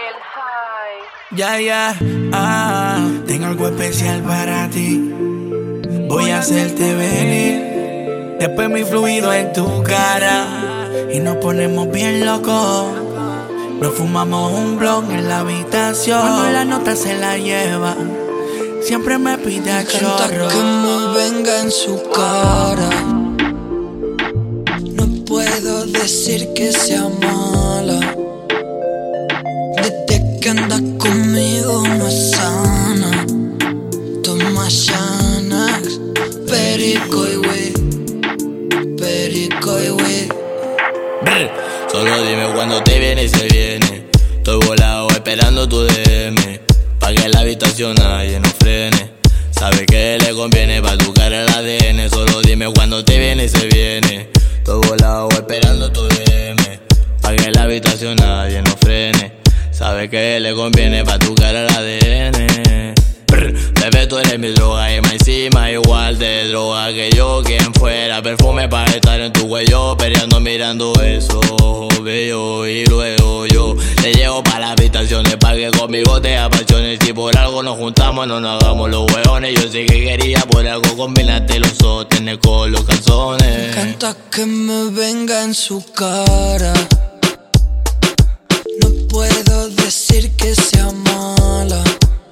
Tengo algo especial para ti. Voy a hacerte venir. Después mi fluido en tu cara y nos ponemos bien locos. Nos fumamos un blon en la habitación. Cuando la nota se la lleva, siempre me pide a chorro. Que me venga en su cara. No puedo decir que sea mala. Desde que anda conmigo no es sana. Toma Xanax, perico y weed, perico y weed. Solo dime cuando te viene y se viene. Estoy volado esperando tu DM, pa' que la habitación nadie no frene. Sabe que le conviene pa' tu cara el ADN. Solo dime cuando te viene y se viene. Estoy volado esperando tu DM, pa' que la habitación nadie no frene. Sabe que le conviene pa' tu cara el ADN. Bebé, tú eres mi droga y más encima igual de droga que yo. Quien fuera perfume para estar en tu cuello, peleando mirando eso bello. Y luego yo te llevo pa' las habitaciones pa' que conmigo te apasiones. Si por algo nos juntamos no nos hagamos los hueones. Yo sé que quería por algo combinarte los sostenes con los calzones. Me encanta que me venga en su cara. No puedo decir que sea mala.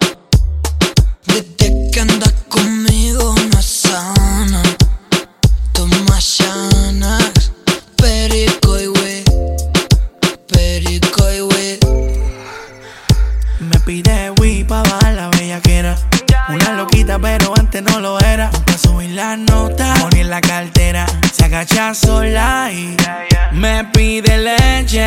Desde que anda conmigo no es sana. Toma Xanax, perico y weed, perico y weed. Me pide weed pa' bajar la bellaquera. Una loquita pero antes no lo era. Pa' subir la nota, poner la cartera. Se agacha sola y me pide leche.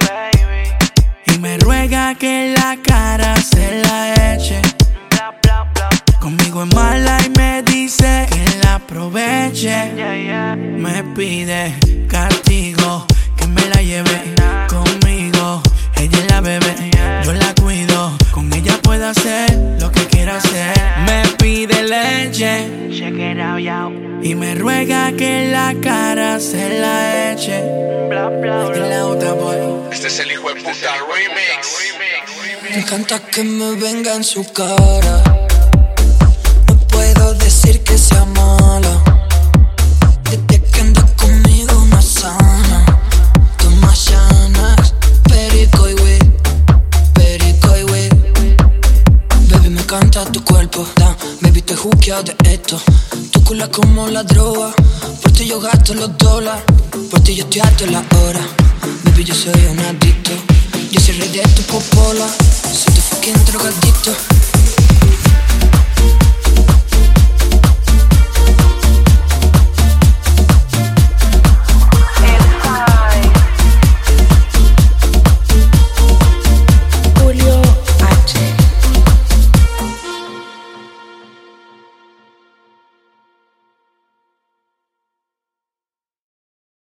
Y me ruega que la cara se la eche. Conmigo es mala y me dice que la aproveche. Me pide castigo, que me la lleve conmigo. Ella es la bebé, yo la cuido. Con ella puedo hacer lo que quiera hacer. Me pide leche y me ruega que la cara se la eche. Este es el hijo de puta remix. Me encanta que me venga en su cara. No puedo decir que sea mala. Desde que anda conmigo no es sana. Toma Xanax, perico y weed, perico y weed. Baby, me encanta tu cuerpo, baby, estoy juqueado de esto. Tu culo es como la droga. Por ti yo gasto los dólares. Por ti yo estoy harto la hora. Baby, yo soy un adicto. Yo soy rey de tu popola. Soy tu fucking drogadicto.